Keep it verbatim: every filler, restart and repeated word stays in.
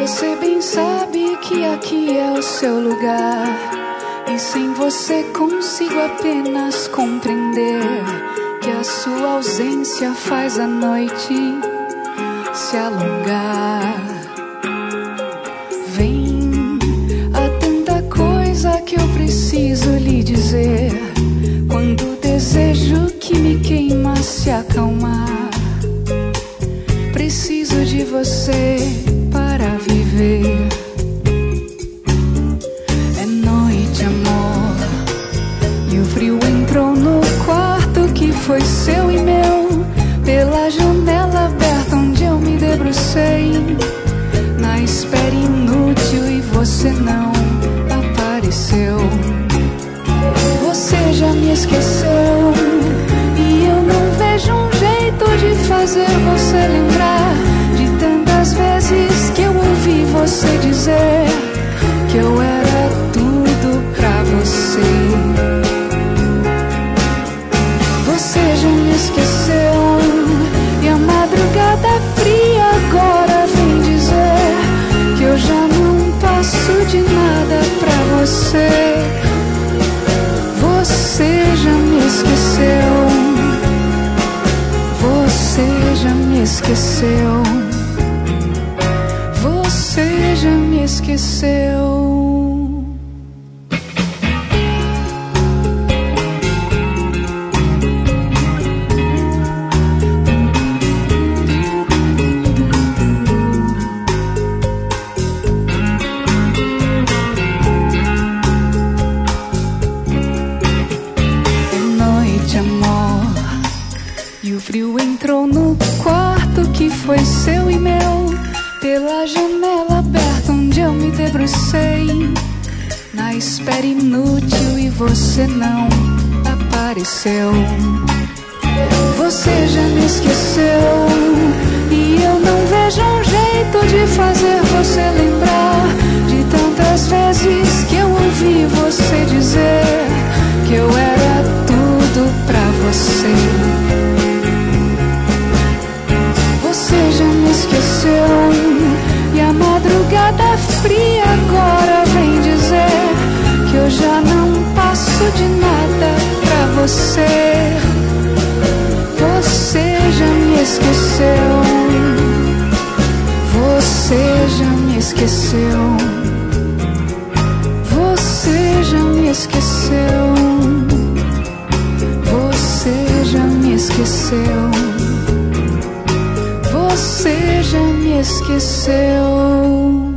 Você bem sabe que aqui é o seu lugar, e sem você consigo apenas compreender que a sua ausência faz a noite se alongar. Vem, há tanta coisa que eu preciso lhe dizer, quando o desejo que me queima se acalmar. Preciso de você para viver. É noite, amor, e o frio entrou no quarto que foi seu e meu, pela janela aberta onde eu me debrucei, na espera inútil, e você não apareceu. Você já me esqueceu, e eu não vejo um jeito de fazer você lembrar de tantas vezes que eu ouvi você dizer que eu era tudo pra você. Você já me esqueceu, e a madrugada fria agora vem dizer que eu já não passo de nada pra você. Você já me esqueceu, você já me esqueceu, você já me esqueceu. O frio entrou no quarto que foi seu e meu, pela janela aberta onde eu me debrucei, na espera inútil, e você não apareceu. Você já me esqueceu, e eu não vejo um jeito de fazer você lembrar de tantas vezes que eu ouvi você dizer que eu era tudo pra você. Você já me esqueceu, e a madrugada fria agora vem dizer que eu já não passo de nada pra você. Você já me esqueceu, você já me esqueceu, você já me esqueceu, você já me esqueceu, você já me esqueceu.